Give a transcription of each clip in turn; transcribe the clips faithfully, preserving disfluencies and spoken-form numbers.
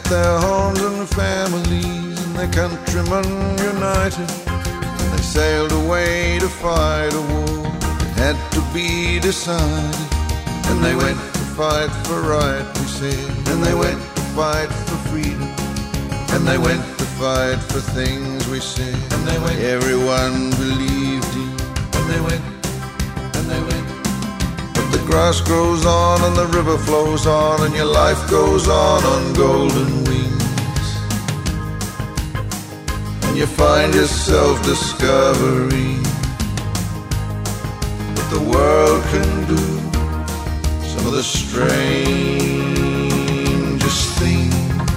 their homes and families and their countrymen united, and they sailed away to fight a war that had to be decided. And they went to fight for right, we said, and they went to fight for freedom, and they went to fight for things we said, and they went, everyone believed in, and they went, and they went. But the grass grows on and the river flows on, and your life goes on on golden wings, and you find yourself discovering what the world can do, some of the strangest things.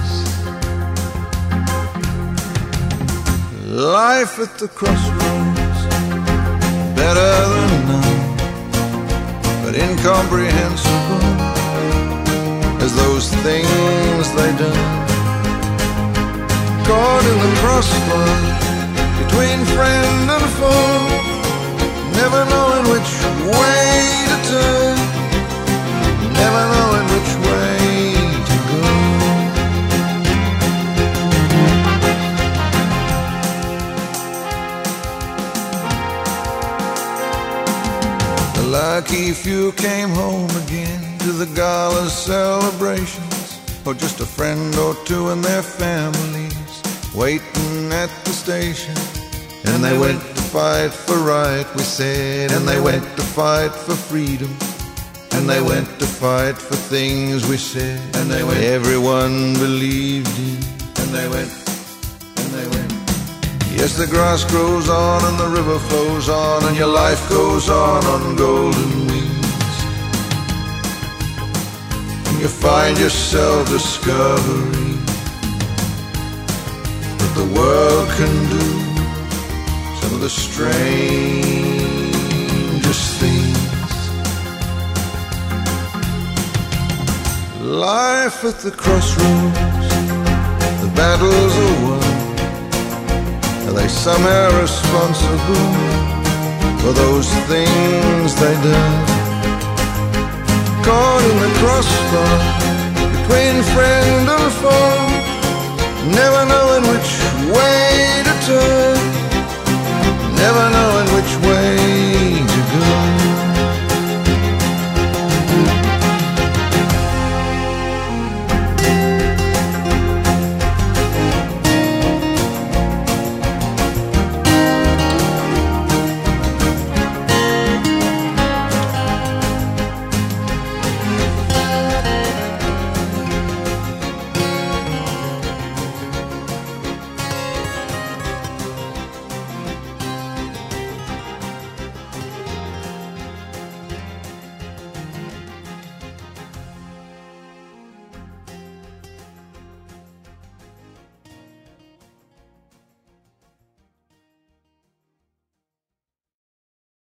Life at the crossroads, better than none, but incomprehensible as those things they done. Caught in the crossfire between friend and foe, never knowing which way to turn, never knowing which way to go. The lucky few came home again to the gala celebrations, or just a friend or two and their families waiting at the station. And they went to fight for right, we said, and they went to fight for freedom, and they went to fight for things we said, and they went, everyone believed in, and they went, and they went. Yes, the grass grows on and the river flows on, and your life goes on on golden wings, and you find yourself discovering that the world can do some of the strangest things. Life at the crossroads, the battles are won. Are they somehow responsible for those things they done? Caught in the crossfire between friend and foe, never knowing which way to turn,